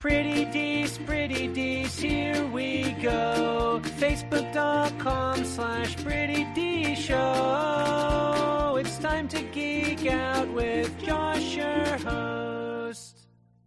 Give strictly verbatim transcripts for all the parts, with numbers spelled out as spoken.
Pretty Dees, Pretty Dees, here we go. Facebook.com slash Pretty Dees Show. It's time to geek out with Josh, your host.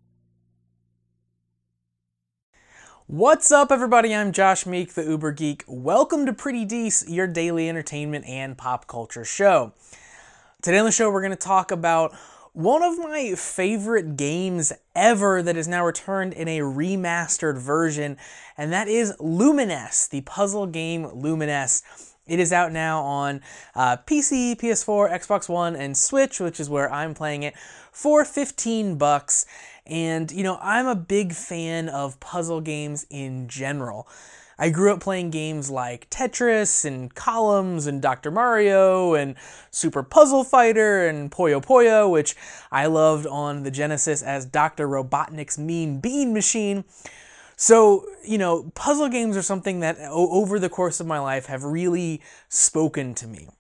What's up, everybody? I'm Josh Meek, the Uber Geek. Welcome to Pretty Dees, your daily entertainment and pop culture show. Today on the show, we're going to talk about one of my favorite games ever that is now returned in a remastered version, and that is Lumines, the puzzle game Lumines. It is out now on uh, P C, P S four, Xbox One, and Switch, which is where I'm playing it, for fifteen bucks. And, you know, I'm a big fan of puzzle games in general. I grew up playing games like Tetris and Columns and Doctor Mario and Super Puzzle Fighter and Puyo Puyo, which I loved on the Genesis as Doctor Robotnik's Mean Bean Machine. So, you know, puzzle games are something that over the course of my life have really spoken to me.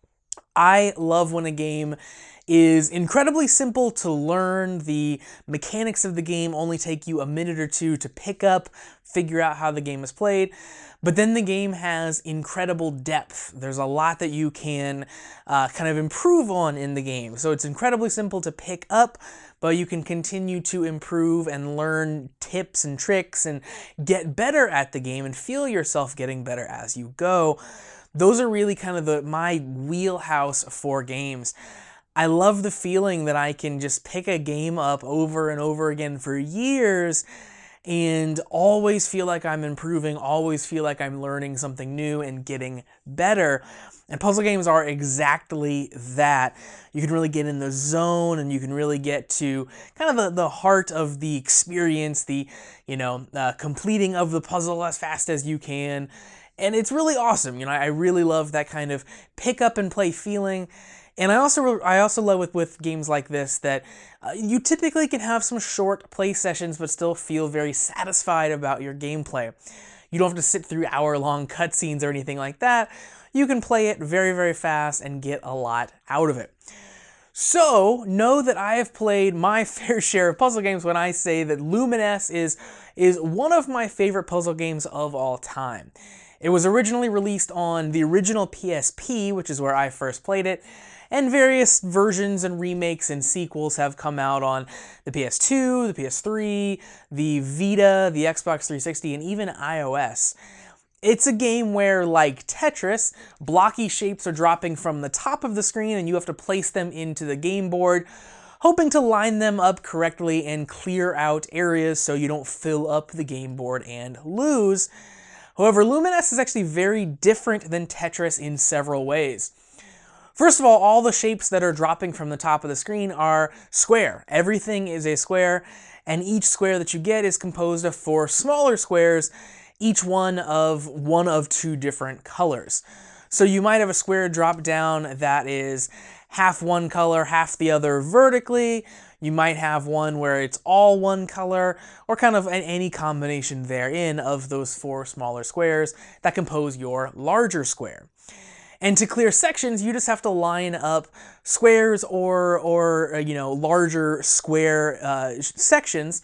I love when a game is incredibly simple to learn. The mechanics of the game only take you a minute or two to pick up, figure out how the game is played, but then the game has incredible depth. There's a lot that you can uh, kind of improve on in the game. So it's incredibly simple to pick up, but you can continue to improve and learn tips and tricks and get better at the game and feel yourself getting better as you go. Those are really kind of the my wheelhouse for games. I love the feeling that I can just pick a game up over and over again for years and always feel like I'm improving, always feel like I'm learning something new and getting better. And puzzle games are exactly that. You can really get in the zone and you can really get to kind of the, the heart of the experience, the, you know, uh, completing of the puzzle as fast as you can. And it's really awesome. You know, I really love that kind of pick up and play feeling. And I also I also love with, with games like this that uh, you typically can have some short play sessions but still feel very satisfied about your gameplay. You don't have to sit through hour-long cutscenes or anything like that. You can play it very, very fast and get a lot out of it. So, know that I have played my fair share of puzzle games when I say that Lumines is, is one of my favorite puzzle games of all time. It was originally released on the original P S P, which is where I first played it, and various versions and remakes and sequels have come out on the P S two, the P S three, the Vita, the Xbox three sixty, and even iOS. It's a game where, like Tetris, blocky shapes are dropping from the top of the screen and you have to place them into the game board, hoping to line them up correctly and clear out areas so you don't fill up the game board and lose. However, Lumines is actually very different than Tetris in several ways. First of all, all the shapes that are dropping from the top of the screen are square. Everything is a square, and each square that you get is composed of four smaller squares, each one of one of two different colors. So you might have a square drop down that is half one color, half the other vertically. You might have one where it's all one color, or kind of any combination therein of those four smaller squares that compose your larger square. And to clear sections, you just have to line up squares or, or you know, larger square uh, sections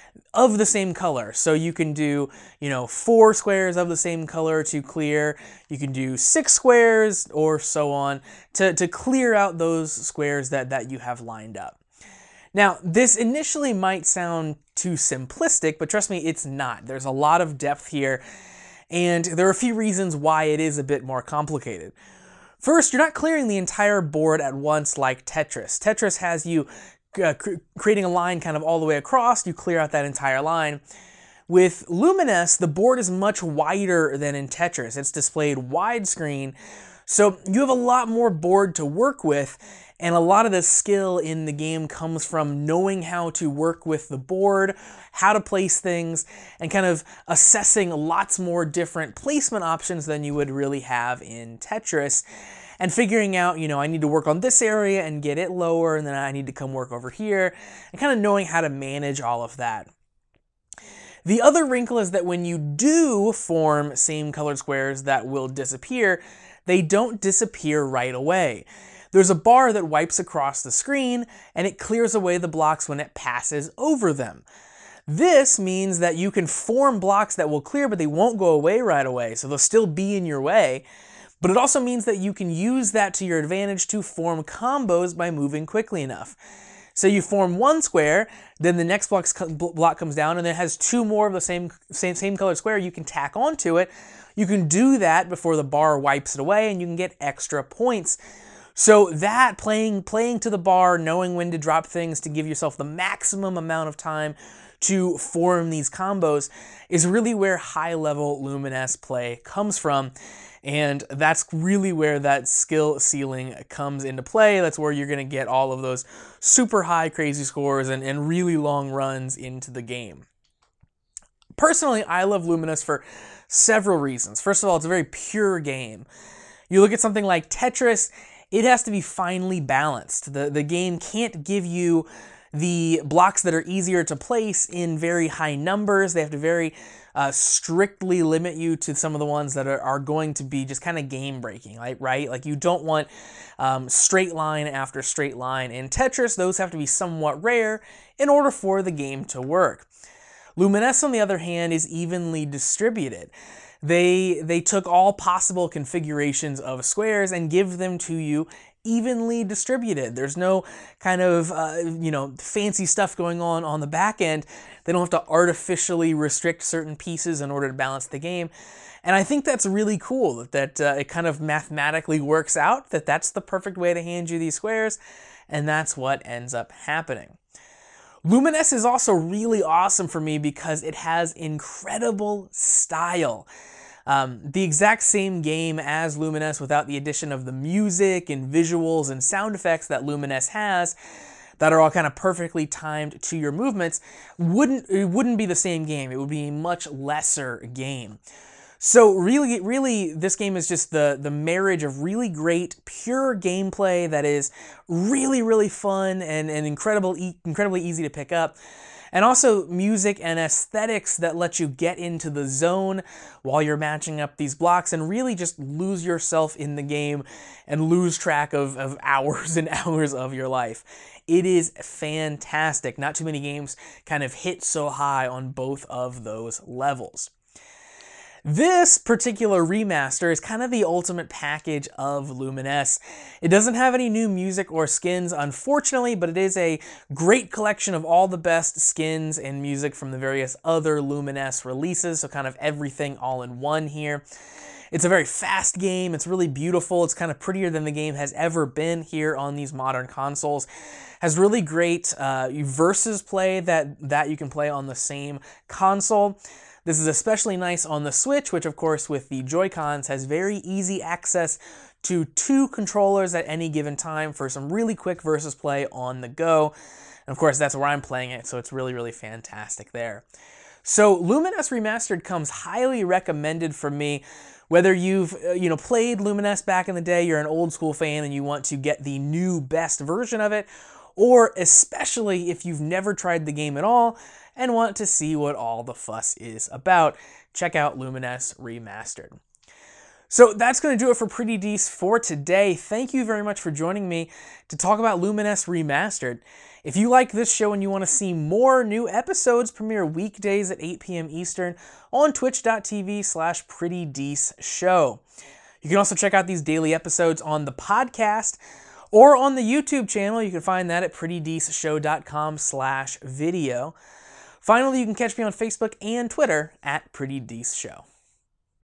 of the same color. So you can do, you know, four squares of the same color to clear. You can do six squares or so on to, to clear out those squares that, that you have lined up. Now, this initially might sound too simplistic, but trust me, it's not. There's a lot of depth here, and there are a few reasons why it is a bit more complicated. First, you're not clearing the entire board at once like Tetris. Tetris has you uh, cr creating a line kind of all the way across. You clear out that entire line. With Lumines, the board is much wider than in Tetris. It's displayed widescreen, so you have a lot more board to work with, and a lot of the skill in the game comes from knowing how to work with the board, how to place things, and kind of assessing lots more different placement options than you would really have in Tetris, and figuring out, you know, I need to work on this area and get it lower, and then I need to come work over here, and kind of knowing how to manage all of that. The other wrinkle is that when you do form same colored squares that will disappear, they don't disappear right away. There's a bar that wipes across the screen, and it clears away the blocks when it passes over them. This means that you can form blocks that will clear, but they won't go away right away, so they'll still be in your way. But it also means that you can use that to your advantage to form combos by moving quickly enough. So you form one square, then the next block, block comes down, and then it has two more of the same, same, same colored square you can tack onto it. You can do that before the bar wipes it away, and you can get extra points. So that, playing, playing to the bar, knowing when to drop things to give yourself the maximum amount of time to form these combos, is really where high-level Luminous play comes from. And that's really where that skill ceiling comes into play. That's where you're going to get all of those super high crazy scores and, and really long runs into the game. Personally, I love Luminous for several reasons. First of all, it's a very pure game. You look at something like Tetris, it has to be finely balanced. The, the game can't give you the blocks that are easier to place in very high numbers. They have to very uh, strictly limit you to some of the ones that are, are going to be just kind of game breaking, right? right? Like you don't want um, straight line after straight line. In Tetris, those have to be somewhat rare in order for the game to work. Luminous, on the other hand, is evenly distributed. They, they took all possible configurations of squares and give them to you evenly distributed. There's no kind of, uh, you know, fancy stuff going on on the back end. They don't have to artificially restrict certain pieces in order to balance the game. And I think that's really cool that uh, it kind of mathematically works out, that that's the perfect way to hand you these squares, and that's what ends up happening. Luminous is also really awesome for me because it has incredible style. Um, the exact same game as Luminous without the addition of the music and visuals and sound effects that Luminous has that are all kind of perfectly timed to your movements wouldn't, it wouldn't be the same game. It would be a much lesser game. So really, really, this game is just the, the marriage of really great, pure gameplay that is really, really fun and, and incredible, e incredibly easy to pick up. And also music and aesthetics that let you get into the zone while you're matching up these blocks and really just lose yourself in the game and lose track of, of hours and hours of your life. It is fantastic. Not too many games kind of hit so high on both of those levels. This particular remaster is kind of the ultimate package of Luminous. It doesn't have any new music or skins, unfortunately, but it is a great collection of all the best skins and music from the various other Luminous releases, so kind of everything all in one here. It's a very fast game, it's really beautiful, it's kind of prettier than the game has ever been here on these modern consoles. Has really great uh, versus play that, that you can play on the same console. This is especially nice on the Switch, which of course with the Joy-Cons has very easy access to two controllers at any given time for some really quick versus play on the go. And of course that's where I'm playing it, so it's really, really fantastic there. So Luminous Remastered comes highly recommended from me. Whether you've uh, you know played Luminous back in the day, you're an old school fan and you want to get the new best version of it, or especially if you've never tried the game at all and want to see what all the fuss is about, check out Luminous Remastered. So that's going to do it for Pretty Dece for today. Thank you very much for joining me to talk about Luminous Remastered. If you like this show and you want to see more, new episodes premiere weekdays at eight p m Eastern on twitch dot t v slash pretty dece show. You can also check out these daily episodes on the podcast or on the YouTube channel. You can find that at pretty dece show dot com slash video. Finally, you can catch me on Facebook and Twitter at Pretty Dece Show.